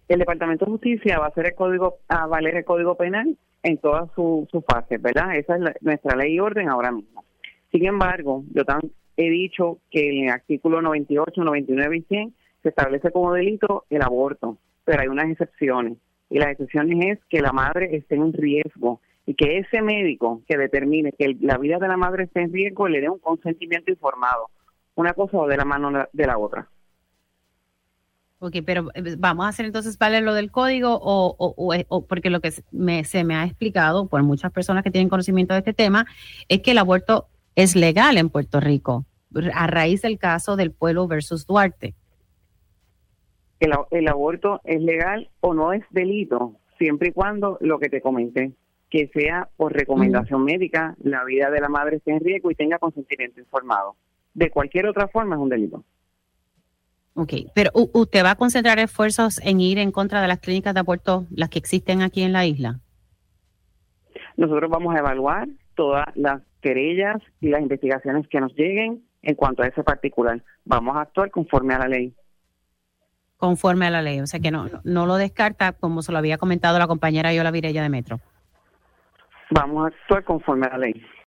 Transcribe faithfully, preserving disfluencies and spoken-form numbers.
El Departamento de Justicia va a hacer el código, a valer el Código Penal en todas sus su fases, ¿verdad? Esa es la, nuestra ley y orden ahora mismo. Sin embargo, yo tan, he dicho que en el artículo noventa y ocho, noventa y nueve y cien se establece como delito el aborto, pero hay unas excepciones. Y las excepciones es que la madre esté en riesgo y que ese médico que determine que el, la vida de la madre esté en riesgo le dé un consentimiento informado. Una cosa o de la mano de la otra. Ok, pero vamos a hacer entonces valer lo del código o, o, o, o porque lo que me, se me ha explicado por muchas personas que tienen conocimiento de este tema es que el aborto es legal en Puerto Rico a raíz del caso del Pueblo versus Duarte. El, el aborto es legal o no es delito, siempre y cuando lo que te comenté, que sea por recomendación uh-huh. médica, la vida de la madre esté en riesgo y tenga consentimiento informado. De cualquier otra forma es un delito. Ok, pero ¿usted va a concentrar esfuerzos en ir en contra de las clínicas de aborto, las que existen aquí en la isla? Nosotros vamos a evaluar todas las querellas y las investigaciones que nos lleguen en cuanto a ese particular. Vamos a actuar conforme a la ley. Conforme a la ley, o sea que no, no, no lo descarta como se lo había comentado la compañera Yola Virella de Metro. Vamos a actuar conforme a la ley.